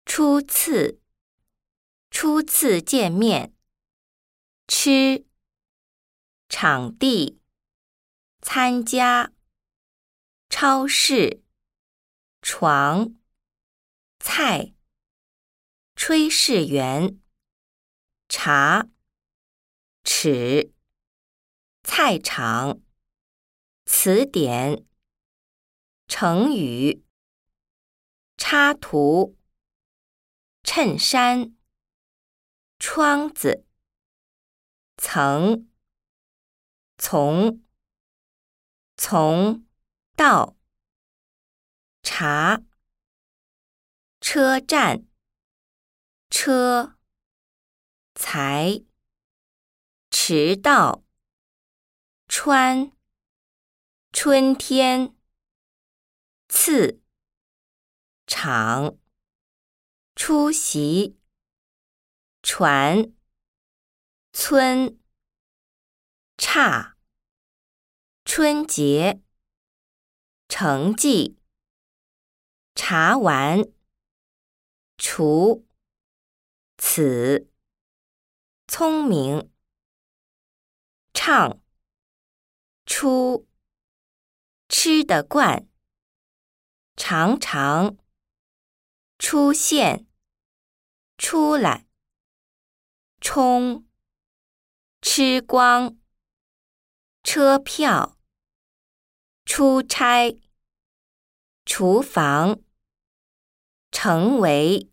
初次，初次见面。吃，场地，参加，超市，床，菜，炊事员，茶，尺，菜场，词典，成语，插图，衬衫，窗子，层，从到，茶，车站，车，才，迟到，穿，春天，次，场，出席，船，村，差，春节，成绩，查完，除，此，聪明，唱，出，吃得惯，常常，出现，出来，冲，吃光，车票，出差，厨房，成为。